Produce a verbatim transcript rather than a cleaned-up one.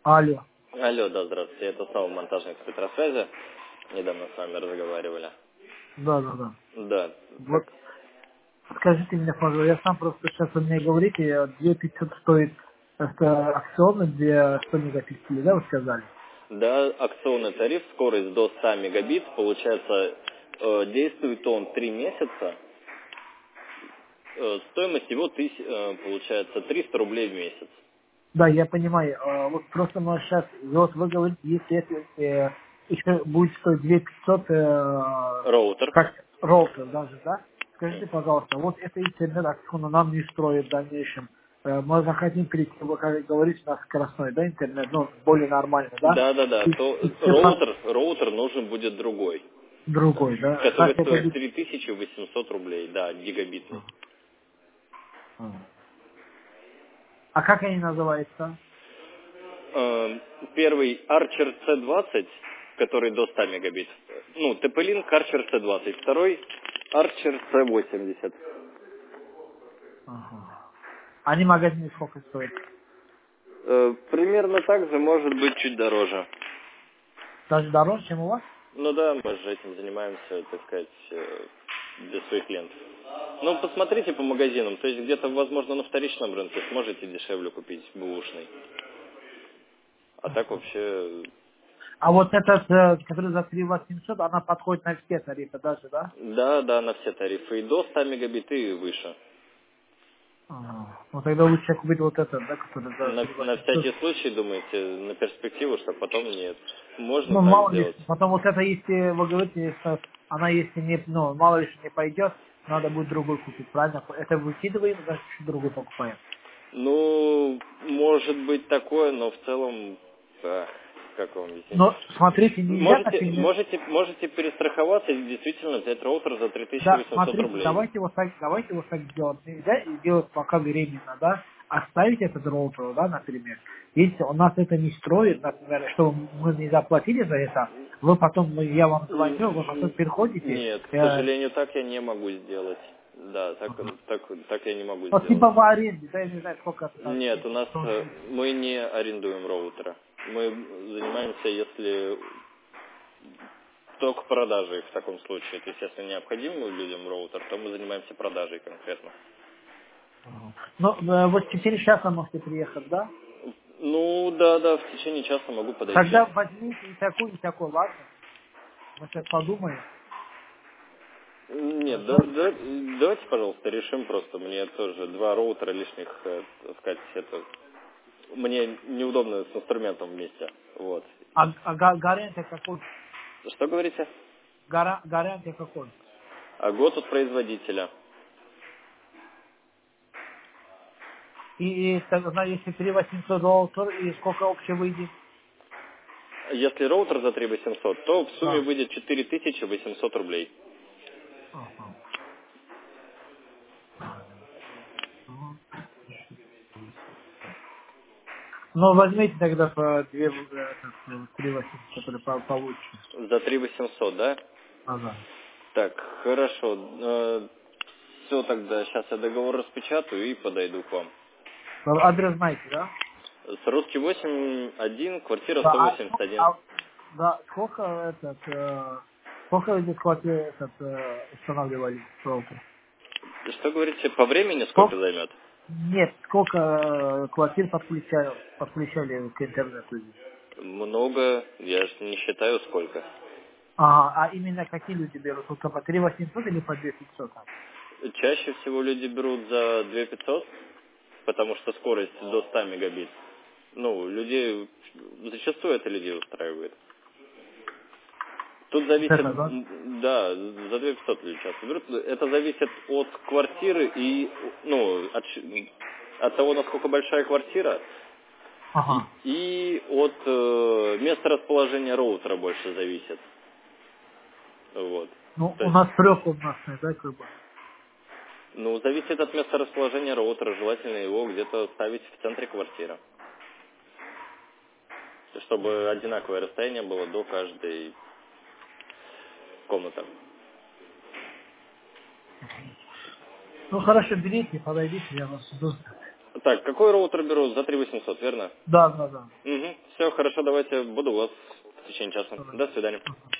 Алло. Алло, да, здравствуйте. Это снова монтажник спектросвязи. Недавно с вами разговаривали. Да, да, да. Да. Вот Так, скажите мне, пожалуйста, я сам просто сейчас вы мне говорите, две тысячи пятьсот стоит это акционно, где сто мегапикселей, да, вы сказали? да, акционный тариф, скорость до ста мегабит. Получается, э, действует он три месяца. Э, стоимость его, тысяч, э, получается, триста рублей в месяц. Да, я понимаю. А, вот просто мы сейчас, вот вы говорите, если это э, еще будет стоить две тысячи пятьсот, э, Роутер. как роутер даже, да? Скажите, М. пожалуйста, вот это интернет акционно нам не строит в дальнейшем. Э, Мы захотим перейти, вы как говорите, на скоростной, да, интернет, ну, более нормально, да? Да, да, да. И, То и все по- роутер, роутер нужен будет другой, другой, да? который Как это стоит будет? три тысячи восемьсот рублей, да, гигабитный. А А как они называются? Э, Первый Archer си двадцать, который до ста мегабит. Ну, TP-Link Archer си двадцать. Второй Archer си восемьдесят. Ага. Они в магазине сколько стоят? Э, Примерно так же, может быть, чуть дороже. Даже дороже, чем у вас? Ну да, мы же этим занимаемся, так сказать, э, для своих клиентов. Ну, посмотрите по магазинам. То есть где-то, возможно, на вторичном рынке сможете дешевле купить бэушный. А так вообще... А вот этот, э, который за три тысячи восемьсот, она подходит на все тарифы даже, да? Да, да, на все тарифы. И до ста мегабит, и выше. Ага. Ну тогда лучше купить вот этот, да, который за На, три тысячи на восемьсот. всякий случай, думаете, на перспективу, что потом нет. Можно Ну, так мало ли, сделать. потом вот это, если вы говорите, что она если не, ну, мало ли, что не пойдет, надо будет другой купить, правильно? Это выкидываем, значит, другой покупаем. Ну, может быть такое, но в целом, ах, как вам объяснить? Но, смотрите, нельзя, Можете, например, можете, можете перестраховаться и действительно взять роутер за три тысячи да, восемьсот смотрите, рублей. давайте вот так, давайте вот так сделать. Нельзя сделать пока временно, да, оставить этот роутер, да, например. Если у нас это не строит, например, что мы не заплатили за это, вы потом, ну, я вам Н- звоню, вы потом н- переходите, Нет, к э, сожалению, так я не могу сделать. Да, так, ага. так, так я не могу Вот сделать. типа в аренде, да, я не знаю, сколько это там, Нет, у типа, нас сто э, тысяч. мы не арендуем роутера. Мы занимаемся, если только продажей в таком случае. То есть, если необходим людям роутер, то мы занимаемся продажей конкретно. Ага. Ну, э, вот четыре часа можете приехать, да? Ну, да, да, в течение часа могу подойти. Тогда возьмите и такой, и такой, ладно? Мы сейчас подумаем, Нет, да- хорошо? да- давайте, пожалуйста, решим просто. Мне тоже два роутера лишних, э, так сказать, это... Мне неудобно с инструментом вместе. Вот. А, а га- гарантия какой? Что говорите? Гара, гарантия какой? А год от производителя. И, и тогда, если три тысячи восемьсот долларов, и сколько вообще выйдет? Если роутер за три тысячи восемьсот, то в сумме Да. выйдет четыре тысячи восемьсот рублей. Ага. Ну, ну, возьмите тогда по две, э, этот, э, три тысячи восемьсот, который по- получше. За три тысячи восемьсот, да? Ага. Так, хорошо. Все тогда, сейчас я договор распечатаю и подойду к вам. Ну, адрес знаете, да? С Русский восемь один, квартира Да, сто а, восемьдесят один. а- да, сколько этот, э, сколько здесь квартир этот, э, устанавливали роутер? Что говорите, по времени сколько Сколько? займет? Нет, сколько э, квартир подключали, подключали к интернету здесь? Много, я ж не считаю сколько. Ага, а именно какие люди берут? Только по три тысячи восемьсот или по две тысячи пятьсот? Чаще всего люди берут за две тысячи пятьсот, потому что скорость до ста мегабит. Ну, людей, зачастую это людей устраивает. Тут Вот зависит, это, да? м, да, за две тысячи пятьсот люди часто берут. Это зависит от квартиры и, ну, от, щ- от того, насколько большая квартира, и, Ага. и от э, места расположения роутера больше зависит. Вот. Ну, То у есть, нас трехкомнатная, да, как бы? ну, зависит от места расположения роутера. Желательно его где-то ставить в центре квартиры, чтобы одинаковое расстояние было до каждой комнаты. Ну, хорошо, берите, подойдите, я вас жду. Так, какой роутер беру? За три тысячи восемьсот, верно? Да, да, да. Угу. Все, хорошо, давайте, буду у вас в течение часа. Давай. До свидания.